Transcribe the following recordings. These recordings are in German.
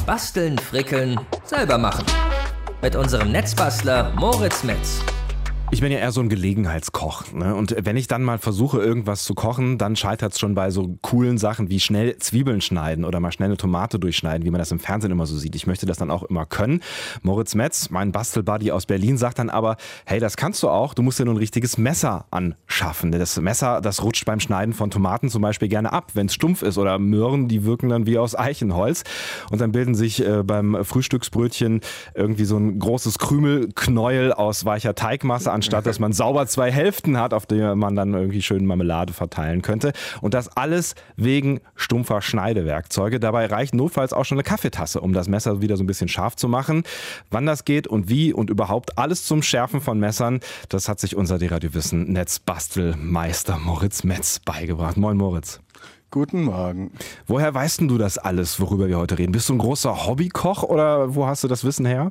Basteln, Frickeln, selber machen. Mit unserem Netzbastler Moritz Metz. Ich bin ja eher so ein Gelegenheitskoch, ne? Und wenn ich dann mal versuche, irgendwas zu kochen, dann scheitert es schon bei so coolen Sachen wie schnell Zwiebeln schneiden oder mal schnell eine Tomate durchschneiden, wie man das im Fernsehen immer so sieht. Ich möchte das dann auch immer können. Moritz Metz, mein Bastelbuddy aus Berlin, sagt dann aber, hey, das kannst du auch, du musst dir nur ein richtiges Messer anschaffen. Das Messer, das rutscht beim Schneiden von Tomaten zum Beispiel gerne ab, wenn es stumpf ist, oder Möhren, die wirken dann wie aus Eichenholz. Und dann bilden sich beim Frühstücksbrötchen irgendwie so ein großes Krümelknäuel aus weicher Teigmasse, anstatt dass man sauber 2 Hälften hat, auf die man dann irgendwie schön Marmelade verteilen könnte. Und das alles wegen stumpfer Schneidewerkzeuge. Dabei reicht notfalls auch schon eine Kaffeetasse, um das Messer wieder so ein bisschen scharf zu machen. Wann das geht und wie und überhaupt alles zum Schärfen von Messern, das hat sich unser D-Radio-Wissen Netzbastelmeister Moritz Metz beigebracht. Moin Moritz. Guten Morgen. Woher weißt denn du das alles, worüber wir heute reden? Bist du ein großer Hobbykoch oder wo hast du das Wissen her?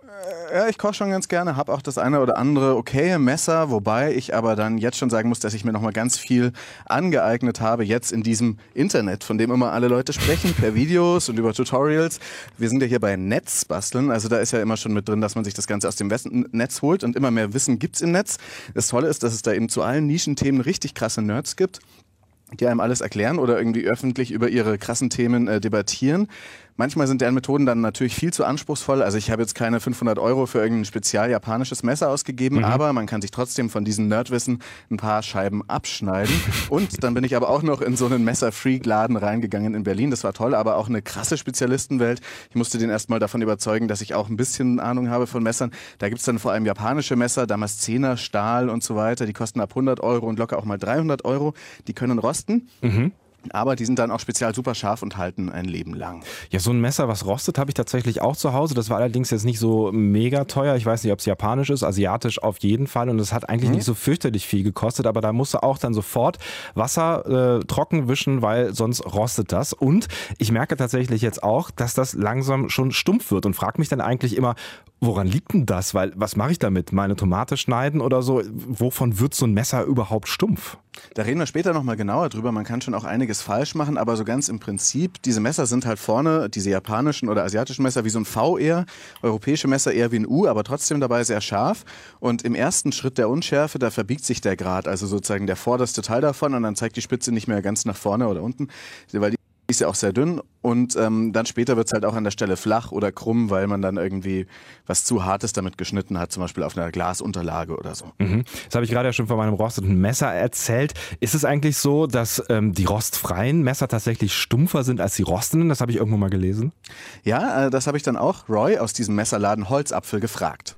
Ja, ich koche schon ganz gerne, habe auch das eine oder andere okaye Messer, wobei ich aber dann jetzt schon sagen muss, dass ich mir noch mal ganz viel angeeignet habe, jetzt in diesem Internet, von dem immer alle Leute sprechen, per Videos und über Tutorials. Wir sind ja hier bei Netzbasteln, also da ist ja immer schon mit drin, dass man sich das Ganze aus dem Netz holt und immer mehr Wissen gibt's im Netz. Das Tolle ist, dass es da eben zu allen Nischenthemen richtig krasse Nerds gibt, die einem alles erklären oder irgendwie öffentlich über ihre krassen Themen debattieren. Manchmal sind deren Methoden dann natürlich viel zu anspruchsvoll. Also ich habe jetzt keine 500 € für irgendein spezial japanisches Messer ausgegeben, aber man kann sich trotzdem von diesem Nerdwissen ein paar Scheiben abschneiden. Und dann bin ich aber auch noch in so einen Messer-Freak-Laden reingegangen in Berlin. Das war toll, aber auch eine krasse Spezialistenwelt. Ich musste den erstmal davon überzeugen, dass ich auch ein bisschen Ahnung habe von Messern. Da gibt's dann vor allem japanische Messer, Damaszener, Stahl und so weiter. Die kosten ab 100 € und locker auch mal 300 €. Die können rosten. Aber die sind dann auch spezial super scharf und halten ein Leben lang. Ja, so ein Messer, was rostet, habe ich tatsächlich auch zu Hause. Das war allerdings jetzt nicht so mega teuer. Ich weiß nicht, ob es japanisch ist, asiatisch auf jeden Fall. Und es hat eigentlich nicht so fürchterlich viel gekostet. Aber da musst du auch dann sofort Wasser trocken wischen, weil sonst rostet das. Und ich merke tatsächlich jetzt auch, dass das langsam schon stumpf wird und frage mich dann eigentlich immer, woran liegt denn das? Weil was mache ich damit? Meine Tomate schneiden oder so? Wovon wird so ein Messer überhaupt stumpf? Da reden wir später nochmal genauer drüber. Man kann schon auch einiges falsch machen, aber so ganz im Prinzip, diese Messer sind halt vorne, diese japanischen oder asiatischen Messer, wie so ein V eher, europäische Messer eher wie ein U, aber trotzdem dabei sehr scharf. Und im ersten Schritt der Unschärfe, da verbiegt sich der Grat, also sozusagen der vorderste Teil davon, und dann zeigt die Spitze nicht mehr ganz nach vorne oder unten, weil die ist ja auch sehr dünn, und dann später wird es halt auch an der Stelle flach oder krumm, weil man dann irgendwie was zu Hartes damit geschnitten hat, zum Beispiel auf einer Glasunterlage oder so. Das habe ich gerade ja schon von meinem rosteten Messer erzählt. Ist es eigentlich so, dass die rostfreien Messer tatsächlich stumpfer sind als die rostenden? Das habe ich irgendwo mal gelesen. Ja, das habe ich dann auch Roy aus diesem Messerladen Holzapfel gefragt.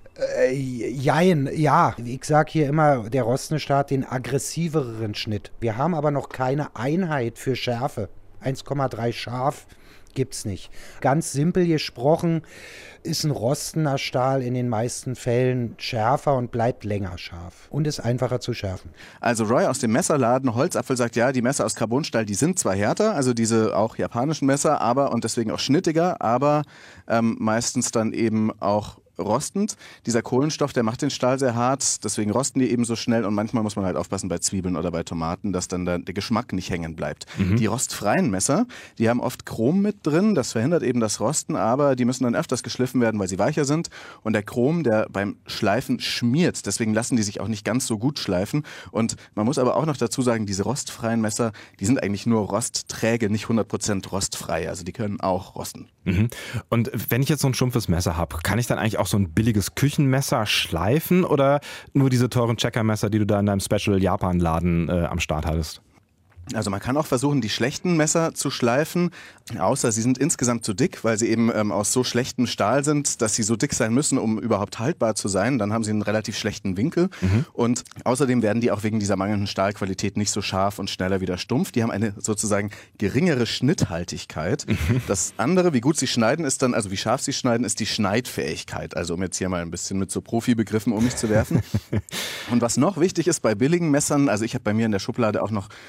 Jein, ja. Ich sag hier immer, der rostende Staat den aggressiveren Schnitt. Wir haben aber noch keine Einheit für Schärfe. 1,3 scharf gibt's nicht. Ganz simpel gesprochen ist ein rostener Stahl in den meisten Fällen schärfer und bleibt länger scharf und ist einfacher zu schärfen. Also Roy aus dem Messerladen Holzapfel sagt, ja, die Messer aus Carbonstahl, die sind zwar härter, also diese auch japanischen Messer, aber und deswegen auch schnittiger, aber meistens dann eben auch rostend. Dieser Kohlenstoff, der macht den Stahl sehr hart, deswegen rosten die eben so schnell, und manchmal muss man halt aufpassen bei Zwiebeln oder bei Tomaten, dass dann der Geschmack nicht hängen bleibt. Die rostfreien Messer, die haben oft Chrom mit drin, das verhindert eben das Rosten, aber die müssen dann öfters geschliffen werden, weil sie weicher sind, und der Chrom, der beim Schleifen schmiert, deswegen lassen die sich auch nicht ganz so gut schleifen. Und man muss aber auch noch dazu sagen, diese rostfreien Messer, die sind eigentlich nur rostträge, nicht 100% rostfrei, also die können auch rosten. Und wenn ich jetzt so ein stumpfes Messer habe, kann ich dann eigentlich auch so ein billiges Küchenmesser schleifen oder nur diese teuren Checkermesser, die du da in deinem Special-Japan-Laden am Start hattest? Also man kann auch versuchen, die schlechten Messer zu schleifen, außer sie sind insgesamt zu dick, weil sie eben aus so schlechtem Stahl sind, dass sie so dick sein müssen, um überhaupt haltbar zu sein. Dann haben sie einen relativ schlechten Winkel. Und außerdem werden die auch wegen dieser mangelnden Stahlqualität nicht so scharf und schneller wieder stumpf. Die haben eine sozusagen geringere Schnitthaltigkeit. Das andere, wie gut sie schneiden, ist dann, also wie scharf sie schneiden, ist die Schneidfähigkeit. Also um jetzt hier mal ein bisschen mit so Profibegriffen um mich zu werfen. Und was noch wichtig ist bei billigen Messern, also ich habe bei mir in der Schublade auch noch so ein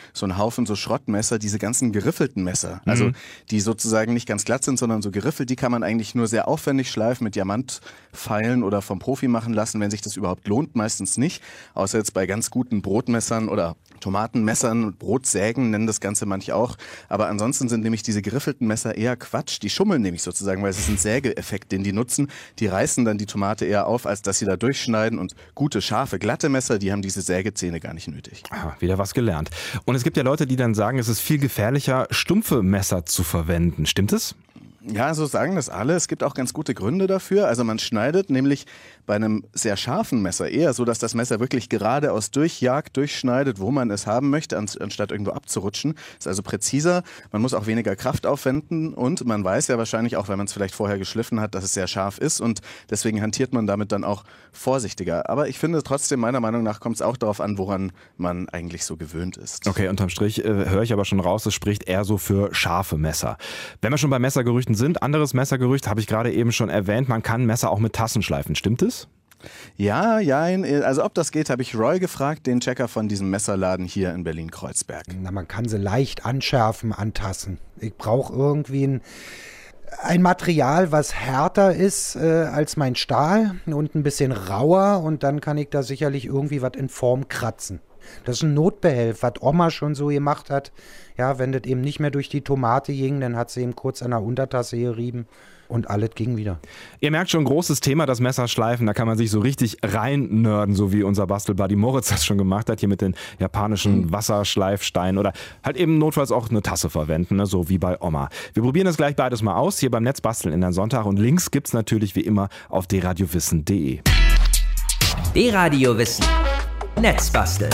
Haufen so Schrottmesser, diese ganzen geriffelten Messer. Also die sozusagen nicht ganz glatt sind, sondern so geriffelt, die kann man eigentlich nur sehr aufwendig schleifen mit Diamantpfeilen oder vom Profi machen lassen, wenn sich das überhaupt lohnt, meistens nicht. Außer jetzt bei ganz guten Brotmessern oder Tomatenmessern, Brotsägen nennen das Ganze manche auch. Aber ansonsten sind nämlich diese geriffelten Messer eher Quatsch. Die schummeln nämlich sozusagen, weil es ist ein Sägeeffekt, den die nutzen. Die reißen dann die Tomate eher auf, als dass sie da durchschneiden. Und gute, scharfe, glatte Messer, die haben diese Sägezähne gar nicht nötig. Ah, wieder was gelernt. Und es gibt ja Leute, die dann sagen, es ist viel gefährlicher, stumpfe Messer zu verwenden. Stimmt es? Ja, so sagen das alle. Es gibt auch ganz gute Gründe dafür. Also man schneidet nämlich bei einem sehr scharfen Messer eher so, dass das Messer wirklich geradeaus durchjagt, durchschneidet, wo man es haben möchte, anstatt irgendwo abzurutschen. Ist also präziser. Man muss auch weniger Kraft aufwenden und man weiß ja wahrscheinlich auch, wenn man es vielleicht vorher geschliffen hat, dass es sehr scharf ist und deswegen hantiert man damit dann auch vorsichtiger. Aber ich finde trotzdem, meiner Meinung nach, kommt es auch darauf an, woran man eigentlich so gewöhnt ist. Okay, unterm Strich höre ich aber schon raus, es spricht eher so für scharfe Messer. Wenn wir schon bei Messergerüchten sind, anderes Messergerücht habe ich gerade eben schon erwähnt, man kann Messer auch mit Tassen schleifen. Stimmt es? Ja, also ob das geht, habe ich Roy gefragt, den Checker von diesem Messerladen hier in Berlin-Kreuzberg. Na, man kann sie leicht anschärfen, antasten. Ich brauche irgendwie ein Material, was härter ist als mein Stahl und ein bisschen rauer und dann kann ich da sicherlich irgendwie was in Form kratzen. Das ist ein Notbehelf, was Oma schon so gemacht hat. Ja, wenn das eben nicht mehr durch die Tomate ging, dann hat sie eben kurz an der Untertasse gerieben und alles ging wieder. Ihr merkt schon, großes Thema, das Messerschleifen. Da kann man sich so richtig reinnörden, so wie unser Bastelbuddy Moritz das schon gemacht hat, hier mit den japanischen Wasserschleifsteinen oder halt eben notfalls auch eine Tasse verwenden, ne? So wie bei Oma. Wir probieren das gleich beides mal aus, hier beim Netzbasteln in den Sonntag und Links gibt's natürlich wie immer auf dradiowissen.de. D-Radio-Wissen. Netzbasteln.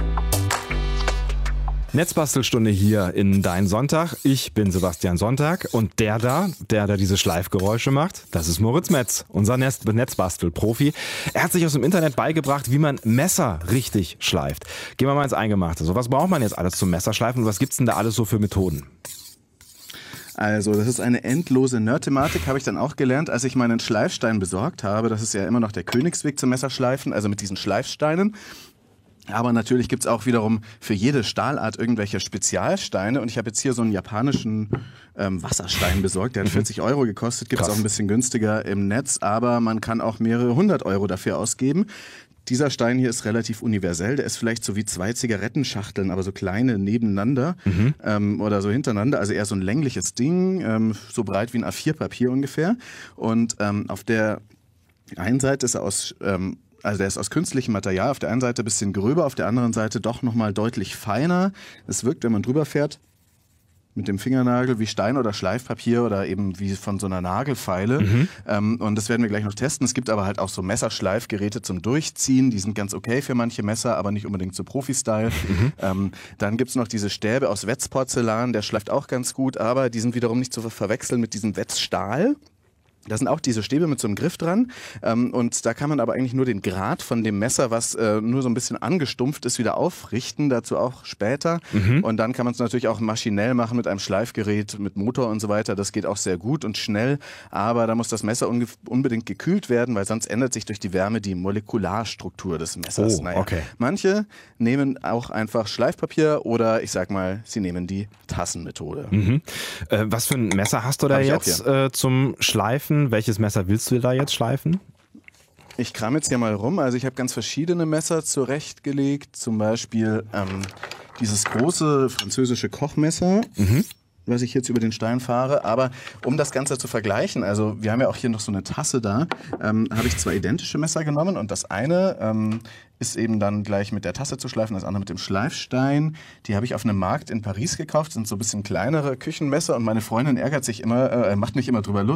Netzbastelstunde hier in Dein Sonntag. Ich bin Sebastian Sonntag und der da diese Schleifgeräusche macht, das ist Moritz Metz, unser Netzbastel-Profi. Er hat sich aus dem Internet beigebracht, wie man Messer richtig schleift. Gehen wir mal ins Eingemachte. So, was braucht man jetzt alles zum Messerschleifen und was gibt's denn da alles so für Methoden? Also das ist eine endlose Nerd-Thematik, habe ich dann auch gelernt, als ich meinen Schleifstein besorgt habe. Das ist ja immer noch der Königsweg zum Messerschleifen, also mit diesen Schleifsteinen. Aber natürlich gibt's auch wiederum für jede Stahlart irgendwelche Spezialsteine. Und ich habe jetzt hier so einen japanischen Wasserstein besorgt. Der hat 40 € gekostet. Gibt's auch ein bisschen günstiger im Netz. Aber man kann auch mehrere 100 € dafür ausgeben. Dieser Stein hier ist relativ universell. Der ist vielleicht so wie 2 Zigarettenschachteln, aber so kleine nebeneinander oder so hintereinander. Also eher so ein längliches Ding, so breit wie ein A4-Papier ungefähr. Und auf der einen Seite ist er der ist aus künstlichem Material, auf der einen Seite ein bisschen gröber, auf der anderen Seite doch nochmal deutlich feiner. Es wirkt, wenn man drüber fährt, mit dem Fingernagel wie Stein oder Schleifpapier oder eben wie von so einer Nagelfeile. Und das werden wir gleich noch testen. Es gibt aber halt auch so Messerschleifgeräte zum Durchziehen. Die sind ganz okay für manche Messer, aber nicht unbedingt so Profi-Style. Dann gibt's noch diese Stäbe aus Wetzporzellan. Der schleift auch ganz gut, aber die sind wiederum nicht zu verwechseln mit diesem Wetzstahl. Da sind auch diese Stäbe mit so einem Griff dran und da kann man aber eigentlich nur den Grad von dem Messer, was nur so ein bisschen angestumpft ist, wieder aufrichten, dazu auch später. Und dann kann man es natürlich auch maschinell machen mit einem Schleifgerät, mit Motor und so weiter. Das geht auch sehr gut und schnell, aber da muss das Messer unbedingt gekühlt werden, weil sonst ändert sich durch die Wärme die Molekularstruktur des Messers. Okay. Manche nehmen auch einfach Schleifpapier oder ich sag mal, sie nehmen die Tassenmethode. Was für ein Messer hast du da jetzt zum Schleifen? Welches Messer willst du da jetzt schleifen? Ich kram jetzt hier mal rum. Also ich habe ganz verschiedene Messer zurechtgelegt. Zum Beispiel dieses große französische Kochmesser, was ich jetzt über den Stein fahre. Aber um das Ganze zu vergleichen, also wir haben ja auch hier noch so eine Tasse da, habe ich 2 identische Messer genommen und das eine ist eben dann gleich mit der Tasse zu schleifen, das andere mit dem Schleifstein. Die habe ich auf einem Markt in Paris gekauft, sind so ein bisschen kleinere Küchenmesser und meine Freundin ärgert sich immer, macht mich immer drüber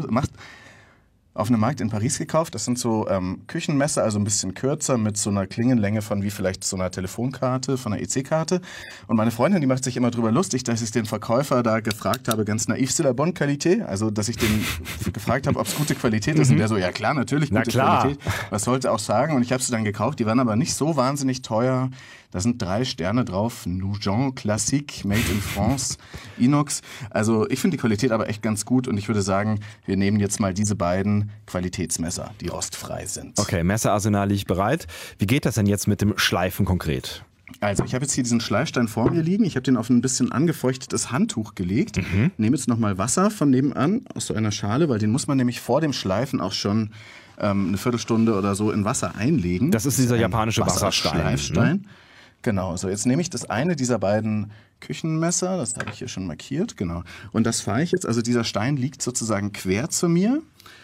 auf einem Markt in Paris gekauft. Das sind so Küchenmesser, also ein bisschen kürzer mit so einer Klingenlänge von wie vielleicht so einer Telefonkarte, von einer EC-Karte. Und meine Freundin, die macht sich immer drüber lustig, dass ich den Verkäufer da gefragt habe, ganz naiv, c'est la bonne qualité? Also, dass ich den gefragt habe, ob es gute Qualität ist. Und der so, ja klar, natürlich gute Qualität. Was sollte auch sagen? Und ich habe sie dann gekauft. Die waren aber nicht so wahnsinnig teuer. Da sind 3 Sterne drauf. Nugent Classique, Made in France, Inox. Also ich finde die Qualität aber echt ganz gut und ich würde sagen, wir nehmen jetzt mal diese beiden Qualitätsmesser, die rostfrei sind. Okay, Messerarsenal liegt bereit. Wie geht das denn jetzt mit dem Schleifen konkret? Also, ich habe jetzt hier diesen Schleifstein vor mir liegen. Ich habe den auf ein bisschen angefeuchtetes Handtuch gelegt. Nehme jetzt nochmal Wasser von nebenan aus so einer Schale, weil den muss man nämlich vor dem Schleifen auch schon eine Viertelstunde oder so in Wasser einlegen. Das ist dieser japanische Wasserstein. Schleifstein. Ne? Genau, so jetzt nehme ich das eine dieser beiden Küchenmesser, das habe ich hier schon markiert, genau. Und das fahre ich jetzt, also dieser Stein liegt sozusagen quer zu mir.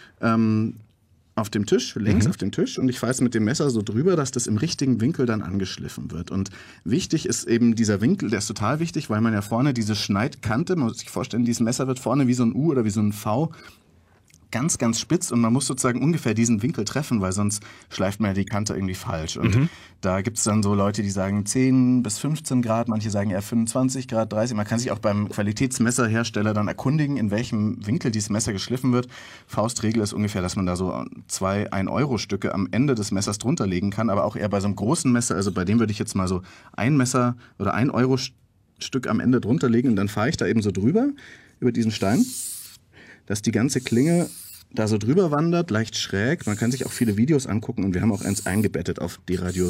Auf dem Tisch, längs auf dem Tisch, und ich fahre jetzt mit dem Messer so drüber, dass das im richtigen Winkel dann angeschliffen wird. Und wichtig ist eben dieser Winkel, der ist total wichtig, weil man ja vorne diese Schneidkante, man muss sich vorstellen, dieses Messer wird vorne wie so ein U oder wie so ein V ganz, ganz spitz und man muss sozusagen ungefähr diesen Winkel treffen, weil sonst schleift man ja die Kante irgendwie falsch. Und da gibt es dann so Leute, die sagen 10 bis 15 Grad, manche sagen eher 25 Grad, 30. Man kann sich auch beim Qualitätsmesserhersteller dann erkundigen, in welchem Winkel dieses Messer geschliffen wird. Faustregel ist ungefähr, dass man da so 2 1-Euro-Stücke am Ende des Messers drunter legen kann, aber auch eher bei so einem großen Messer, also bei dem würde ich jetzt mal so ein Messer oder 1-Euro-Stück am Ende drunter legen und dann fahre ich da eben so drüber, über diesen Stein, dass die ganze Klinge da so drüber wandert, leicht schräg. Man kann sich auch viele Videos angucken und wir haben auch eins eingebettet auf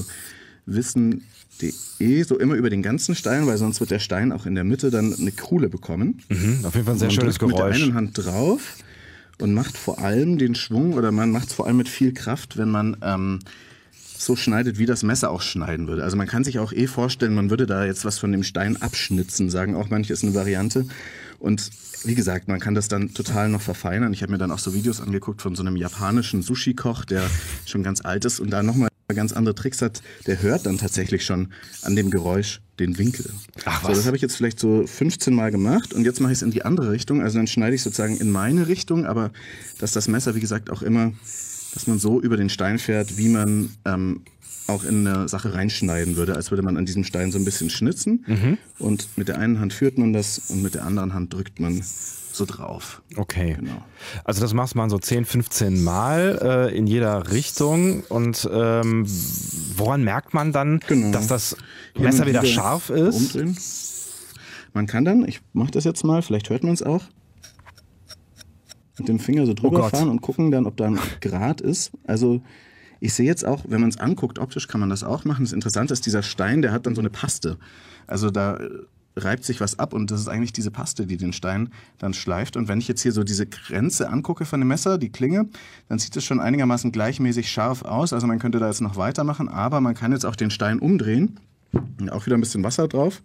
dieradiowissen.de, so immer über den ganzen Stein, weil sonst wird der Stein auch in der Mitte dann eine Kuhle bekommen. Auf jeden Fall ein sehr schönes Geräusch. Man drückt mit der einen Hand drauf und macht vor allem den Schwung, oder man macht es vor allem mit viel Kraft, wenn man so schneidet, wie das Messer auch schneiden würde. Also man kann sich auch vorstellen, man würde da jetzt was von dem Stein abschnitzen, sagen auch manche, ist eine Variante. Und wie gesagt, man kann das dann total noch verfeinern. Ich habe mir dann auch so Videos angeguckt von so einem japanischen Sushi-Koch, der schon ganz alt ist und da nochmal ganz andere Tricks hat. Der hört dann tatsächlich schon an dem Geräusch den Winkel. Ach, was? So, das habe ich jetzt vielleicht so 15 Mal gemacht und jetzt mache ich es in die andere Richtung. Also dann schneide ich sozusagen in meine Richtung, aber dass das Messer, wie gesagt, auch immer, dass man so über den Stein fährt, wie man auch in eine Sache reinschneiden würde, als würde man an diesem Stein so ein bisschen schnitzen. Und mit der einen Hand führt man das und mit der anderen Hand drückt man so drauf. Okay. Genau. Also das macht man so 10, 15 Mal in jeder Richtung. Und woran merkt man dann, dass das Messer wieder scharf ist? Umdrehen. Man kann dann, ich mache das jetzt mal, vielleicht hört man es auch, mit dem Finger so drüber fahren und gucken dann, ob da ein Grat ist. Also ich sehe jetzt auch, wenn man es anguckt, optisch kann man das auch machen. Das Interessante ist, dieser Stein, der hat dann so eine Paste. Also da reibt sich was ab und das ist eigentlich diese Paste, die den Stein dann schleift. Und wenn ich jetzt hier so diese Grenze angucke von dem Messer, die Klinge, dann sieht es schon einigermaßen gleichmäßig scharf aus. Also man könnte da jetzt noch weitermachen, aber man kann jetzt auch den Stein umdrehen. Und auch wieder ein bisschen Wasser drauf.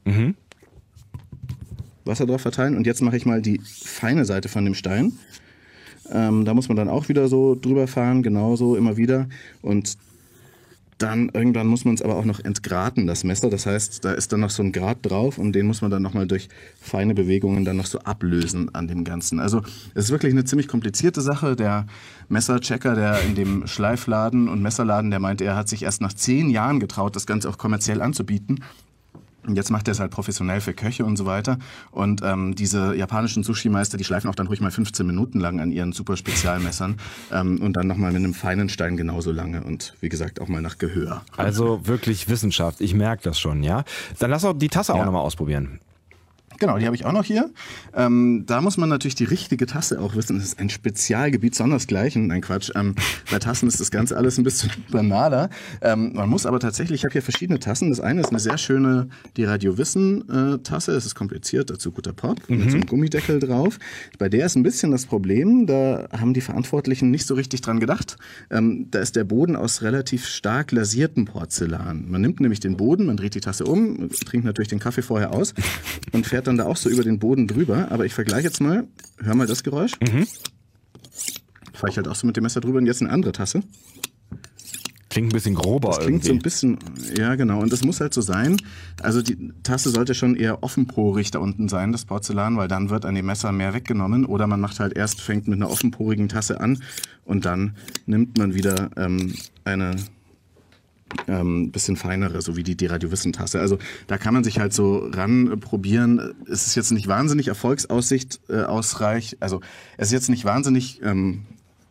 Wasser drauf verteilen. Und jetzt mache ich mal die feine Seite von dem Stein. Da muss man dann auch wieder so drüber fahren, genauso immer wieder. Und dann irgendwann muss man es aber auch noch entgraten, das Messer. Das heißt, da ist dann noch so ein Grat drauf und den muss man dann nochmal durch feine Bewegungen dann noch so ablösen an dem Ganzen. Also es ist wirklich eine ziemlich komplizierte Sache. Der Messerchecker, der in dem Schleifladen und Messerladen, der meinte, er hat sich erst nach 10 Jahren getraut, das Ganze auch kommerziell anzubieten. Und jetzt macht er es halt professionell für Köche und so weiter. Und diese japanischen Sushi-Meister, die schleifen auch dann ruhig mal 15 Minuten lang an ihren super Spezialmessern und dann nochmal mit einem feinen Stein genauso lange und wie gesagt auch mal nach Gehör. Also wirklich Wissenschaft, ich merke das schon, ja. Dann lass auch die Tasse auch nochmal ausprobieren. Genau, die habe ich auch noch hier. Da muss man natürlich die richtige Tasse auch wissen. Das ist ein Spezialgebiet, sondersgleichen. Nein, Quatsch. Bei Tassen ist das Ganze alles ein bisschen banaler. Man muss aber tatsächlich, ich habe hier verschiedene Tassen. Das eine ist eine sehr schöne Die Radio Wissen Tasse. Es ist kompliziert, dazu guter Pop, mit so einem Gummideckel drauf. Bei der ist ein bisschen das Problem, da haben die Verantwortlichen nicht so richtig dran gedacht. Da ist der Boden aus relativ stark lasiertem Porzellan. Man nimmt nämlich den Boden, man dreht die Tasse um, trinkt natürlich den Kaffee vorher aus und fährt dann da auch so über den Boden drüber. Aber ich vergleiche jetzt mal, hör mal das Geräusch. Fahre ich halt auch so mit dem Messer drüber und jetzt eine andere Tasse. Klingt ein bisschen grober das klingt irgendwie. So ein bisschen, ja genau. Und das muss halt so sein. Also die Tasse sollte schon eher offenporig da unten sein, das Porzellan, weil dann wird an dem Messer mehr weggenommen. Oder man macht halt fängt mit einer offenporigen Tasse an und dann nimmt man wieder eine bisschen feinere, so wie die Radio Wissen Tasse. Also da kann man sich halt so ran probieren. Es ist jetzt nicht wahnsinnig Erfolgsaussicht ausreich. Also es ist jetzt nicht wahnsinnig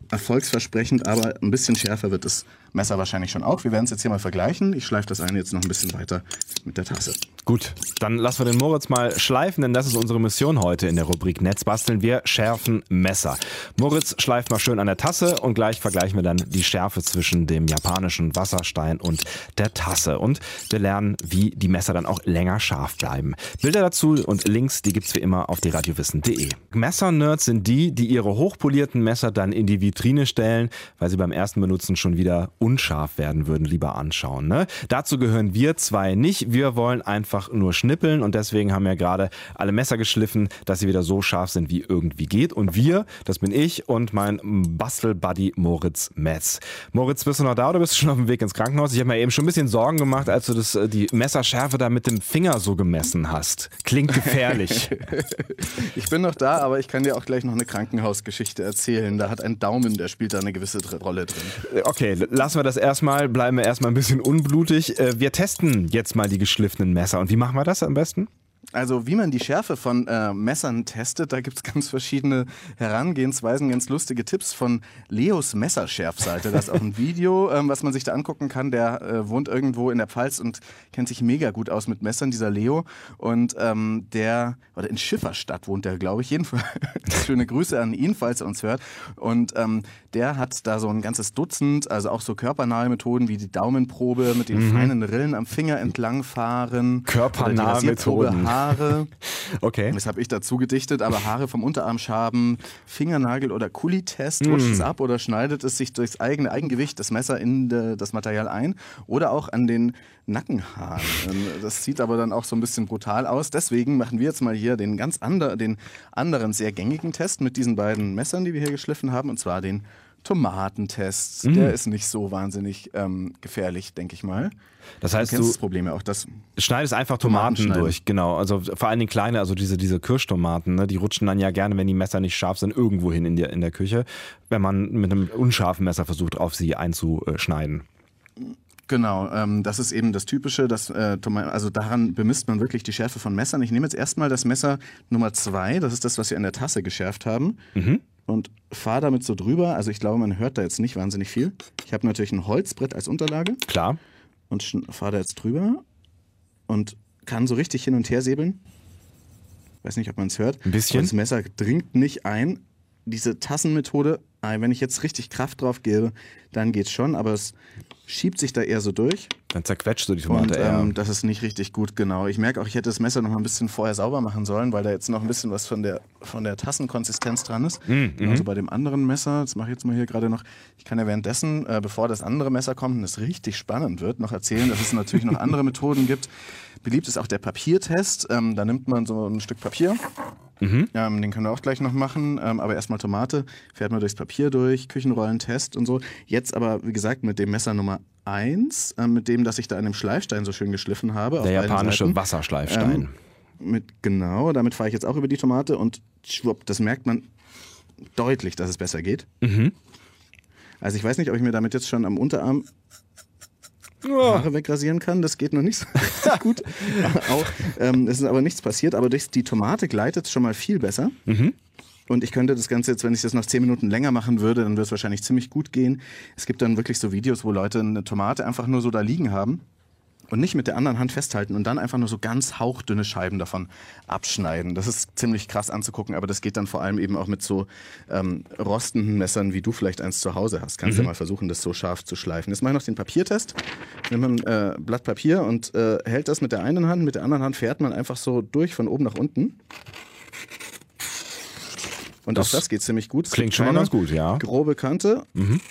erfolgsversprechend, aber ein bisschen schärfer wird das Messer wahrscheinlich schon auch. Wir werden es jetzt hier mal vergleichen. Ich schleife das eine jetzt noch ein bisschen weiter mit der Tasse. Gut, dann lassen wir den Moritz mal schleifen, denn das ist unsere Mission heute in der Rubrik Netzbasteln. Wir schärfen Messer. Moritz schleift mal schön an der Tasse und gleich vergleichen wir dann die Schärfe zwischen dem japanischen Wasserstein und der Tasse. Und wir lernen, wie die Messer dann auch länger scharf bleiben. Bilder dazu und Links, die gibt's wie immer auf dieradiowissen.de. Messernerds sind die ihre hochpolierten Messer dann in die Vitrine stellen, weil sie beim ersten Benutzen schon wieder unscharf werden würden, lieber anschauen. Ne? Dazu gehören wir zwei nicht. Wir wollen einfach nur schnippeln und deswegen haben wir gerade alle Messer geschliffen, dass sie wieder so scharf sind, wie irgendwie geht. Und wir, das bin ich und mein Bastelbuddy Moritz Metz. Moritz, bist du noch da oder bist du schon auf dem Weg ins Krankenhaus? Ich habe mir eben schon ein bisschen Sorgen gemacht, als du die Messerschärfe da mit dem Finger so gemessen hast. Klingt gefährlich. Ich bin noch da, aber ich kann dir auch gleich noch eine Krankenhausgeschichte erzählen. Da hat ein Daumen, der spielt da eine gewisse Rolle drin. Okay, lassen wir das erstmal, bleiben wir erstmal ein bisschen unblutig. Wir testen jetzt mal die geschliffenen Messer. Und wie machen wir das am besten? Also wie man die Schärfe von Messern testet, da gibt es ganz verschiedene Herangehensweisen, ganz lustige Tipps von Leos Messerschärfseite. Das ist auch ein Video, was man sich da angucken kann. Der wohnt irgendwo in der Pfalz und kennt sich mega gut aus mit Messern, dieser Leo. Und oder in Schifferstadt wohnt der, glaube ich. Jedenfalls schöne Grüße an ihn, falls er uns hört. Und der hat da so ein ganzes Dutzend, also auch so körpernahe Methoden wie die Daumenprobe mit den feinen Rillen am Finger entlangfahren. Körpernahe Methoden. Haare. Okay. Das habe ich dazu gedichtet, aber Haare vom Unterarm schaben, Fingernagel- oder Kuli-Test, rutscht es ab oder schneidet es sich durchs eigene Eigengewicht das Messer in das Material ein oder auch an den Nackenhaaren. Das sieht aber dann auch so ein bisschen brutal aus. Deswegen machen wir jetzt mal hier den anderen sehr gängigen Test mit diesen beiden Messern, die wir hier geschliffen haben, und zwar den Tomatentest. Der ist nicht so wahnsinnig gefährlich, denke ich mal. Das heißt, du kennst das Problem ja auch. Das schneidest einfach Tomaten durch, genau. Also vor allen Dingen kleine, also diese Kirschtomaten, ne, die rutschen dann ja gerne, wenn die Messer nicht scharf sind, irgendwo hin in der Küche, wenn man mit einem unscharfen Messer versucht, auf sie einzuschneiden. Genau, das ist eben das Typische, also daran bemisst man wirklich die Schärfe von Messern. Ich nehme jetzt erstmal das Messer Nummer 2, das ist das, was wir in der Tasse geschärft haben. Und fahre damit so drüber. Also ich glaube, man hört da jetzt nicht wahnsinnig viel. Ich habe natürlich ein Holzbrett als Unterlage. Klar. Und fahre da jetzt drüber und kann so richtig hin und her säbeln. Weiß nicht, ob man es hört. Ein bisschen. Und das Messer dringt nicht ein. Diese Tassenmethode, wenn ich jetzt richtig Kraft drauf gebe, dann geht's schon, aber es schiebt sich da eher so durch. Dann zerquetscht du die Tomate und, eher. Das ist nicht richtig gut, genau. Ich merke auch, ich hätte das Messer noch mal ein bisschen vorher sauber machen sollen, weil da jetzt noch ein bisschen was von der Tassenkonsistenz dran ist. Also bei dem anderen Messer, das mache ich jetzt mal hier gerade noch, ich kann ja währenddessen, bevor das andere Messer kommt und es richtig spannend wird, noch erzählen, dass es natürlich noch andere Methoden gibt. Beliebt ist auch der Papiertest. Da nimmt man so ein Stück Papier. Den können wir auch gleich noch machen, aber erstmal Tomate, fährt man durchs Papier durch, Küchenrollentest und so. Jetzt aber, wie gesagt, mit dem Messer Nummer 1, mit dem, das ich da an dem Schleifstein so schön geschliffen habe. Der japanische Wasserschleifstein. Damit fahre ich jetzt auch über die Tomate und schwupp, das merkt man deutlich, dass es besser geht. Also ich weiß nicht, ob ich mir damit jetzt schon am Unterarm Haare wegrasieren kann, das geht noch nicht so gut. Es ist aber nichts passiert, aber durch die Tomate gleitet es schon mal viel besser. Und ich könnte das Ganze jetzt, wenn ich das noch 10 Minuten länger machen würde, dann würde es wahrscheinlich ziemlich gut gehen. Es gibt dann wirklich so Videos, wo Leute eine Tomate einfach nur so da liegen haben und nicht mit der anderen Hand festhalten und dann einfach nur so ganz hauchdünne Scheiben davon abschneiden. Das ist ziemlich krass anzugucken, aber das geht dann vor allem eben auch mit so rostenden Messern, wie du vielleicht eins zu Hause hast. Kannst ja mal versuchen, das so scharf zu schleifen. Jetzt mache ich noch den Papiertest. Nimmt man ein Blatt Papier und hält das mit der einen Hand, mit der anderen Hand fährt man einfach so durch von oben nach unten. Und auch das geht ziemlich gut. Klingt schon mal ganz gut, ja. Grobe Kante.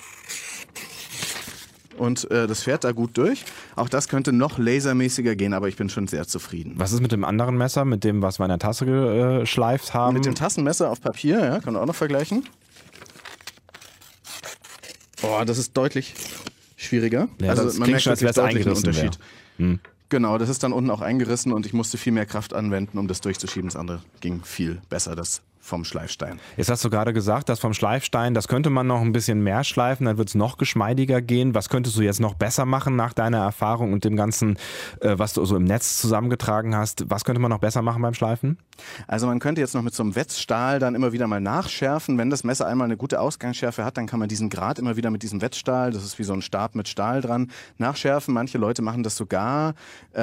Und das fährt da gut durch. Auch das könnte noch lasermäßiger gehen, aber ich bin schon sehr zufrieden. Was ist mit dem anderen Messer, mit dem, was wir in der Tasse geschleift haben? Mit dem Tassenmesser auf Papier, ja, kann man auch noch vergleichen. Boah, das ist deutlich schwieriger. Ja, also das man klingt merkt schon, als wirklich wäre es deutlich einen eingerissen. Unterschied. Genau, das ist dann unten auch eingerissen und ich musste viel mehr Kraft anwenden, um das durchzuschieben. Das andere ging viel besser. Das vom Schleifstein. Jetzt hast du gerade gesagt, dass vom Schleifstein, das könnte man noch ein bisschen mehr schleifen, dann wird es noch geschmeidiger gehen. Was könntest du jetzt noch besser machen nach deiner Erfahrung und dem Ganzen, was du so im Netz zusammengetragen hast? Was könnte man noch besser machen beim Schleifen? Also man könnte jetzt noch mit so einem Wetzstahl dann immer wieder mal nachschärfen. Wenn das Messer einmal eine gute Ausgangsschärfe hat, dann kann man diesen Grat immer wieder mit diesem Wetzstahl, das ist wie so ein Stab mit Stahl dran, nachschärfen. Manche Leute machen das sogar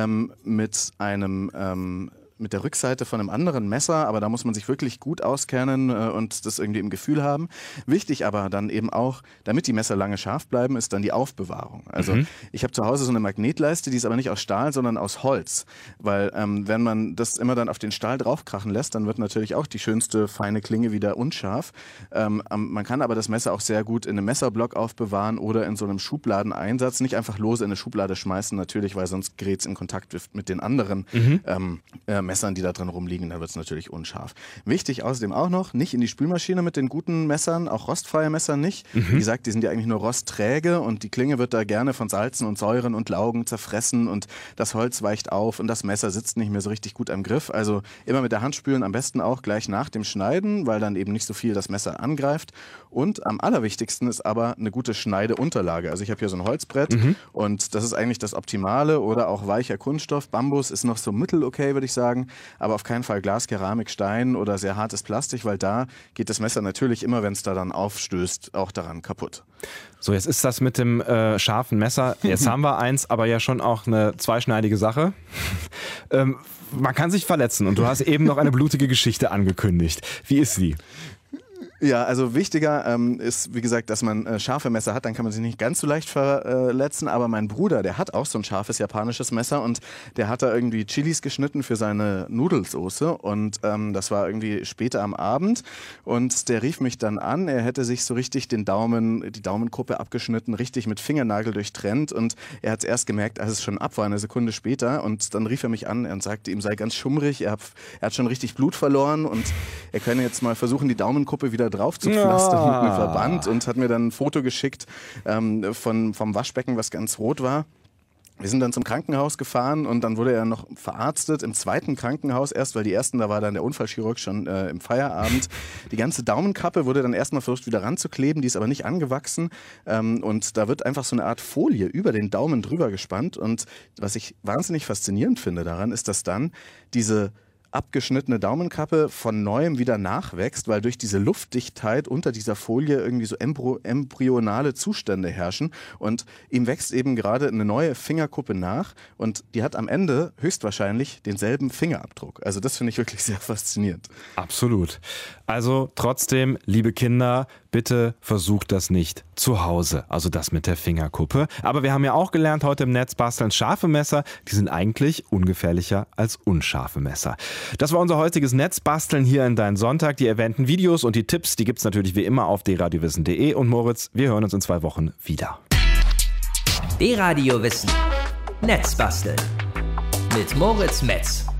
mit der Rückseite von einem anderen Messer, aber da muss man sich wirklich gut auskennen und das irgendwie im Gefühl haben. Wichtig aber dann eben auch, damit die Messer lange scharf bleiben, ist dann die Aufbewahrung. Also ich habe zu Hause so eine Magnetleiste, die ist aber nicht aus Stahl, sondern aus Holz, weil wenn man das immer dann auf den Stahl draufkrachen lässt, dann wird natürlich auch die schönste feine Klinge wieder unscharf. Man kann aber das Messer auch sehr gut in einem Messerblock aufbewahren oder in so einem Schubladeneinsatz, nicht einfach lose in eine Schublade schmeißen, natürlich, weil sonst gerät es in Kontakt mit den anderen Messern, die da drin rumliegen, dann wird es natürlich unscharf. Wichtig außerdem auch noch, nicht in die Spülmaschine mit den guten Messern, auch rostfreie Messer nicht. Wie gesagt, die sind ja eigentlich nur rostträge und die Klinge wird da gerne von Salzen und Säuren und Laugen zerfressen und das Holz weicht auf und das Messer sitzt nicht mehr so richtig gut am Griff. Also immer mit der Hand spülen, am besten auch gleich nach dem Schneiden, weil dann eben nicht so viel das Messer angreift. Und am allerwichtigsten ist aber eine gute Schneideunterlage. Also ich habe hier so ein Holzbrett und das ist eigentlich das Optimale oder auch weicher Kunststoff. Bambus ist noch so mittel-okay, würde ich sagen. Aber auf keinen Fall Glas, Keramik, Stein oder sehr hartes Plastik, weil da geht das Messer natürlich immer, wenn es da dann aufstößt, auch daran kaputt. So, jetzt ist das mit dem scharfen Messer, jetzt haben wir eins, aber ja schon auch eine zweischneidige Sache. Man kann sich verletzen und du hast eben noch eine blutige Geschichte angekündigt. Wie ist sie? Ja, also wichtiger ist, wie gesagt, dass man scharfe Messer hat, dann kann man sich nicht ganz so leicht verletzen, aber mein Bruder, der hat auch so ein scharfes japanisches Messer und der hat da irgendwie Chilis geschnitten für seine Nudelsoße und das war irgendwie später am Abend und der rief mich dann an, er hätte sich so richtig die Daumenkuppe abgeschnitten, richtig mit Fingernagel durchtrennt und er hat es erst gemerkt, als es schon ab war, eine Sekunde später und dann rief er mich an und sagte, ihm sei ganz schummrig, er hat schon richtig Blut verloren und er könne jetzt mal versuchen, die Daumenkuppe wieder drauf zu pflastern mit einem Verband und hat mir dann ein Foto geschickt vom Waschbecken, was ganz rot war. Wir sind dann zum Krankenhaus gefahren und dann wurde er noch verarztet im zweiten Krankenhaus erst, weil die ersten, da war dann der Unfallchirurg schon im Feierabend. Die ganze Daumenkappe wurde dann erstmal versucht wieder ranzukleben, die ist aber nicht angewachsen und da wird einfach so eine Art Folie über den Daumen drüber gespannt und was ich wahnsinnig faszinierend finde daran, ist, dass dann diese abgeschnittene Daumenkappe von neuem wieder nachwächst, weil durch diese Luftdichtheit unter dieser Folie irgendwie so embryonale Zustände herrschen und ihm wächst eben gerade eine neue Fingerkuppe nach und die hat am Ende höchstwahrscheinlich denselben Fingerabdruck. Also das finde ich wirklich sehr faszinierend. Absolut. Also trotzdem, liebe Kinder, bitte versucht das nicht zu Hause, also das mit der Fingerkuppe. Aber wir haben ja auch gelernt heute im Netz basteln, scharfe Messer, die sind eigentlich ungefährlicher als unscharfe Messer. Das war unser heutiges Netzbasteln hier in Dein Sonntag. Die erwähnten Videos und die Tipps, die gibt's natürlich wie immer auf dradiowissen.de. Und Moritz, wir hören uns in 2 Wochen wieder. D-Radio Wissen. Netzbasteln. Mit Moritz Metz.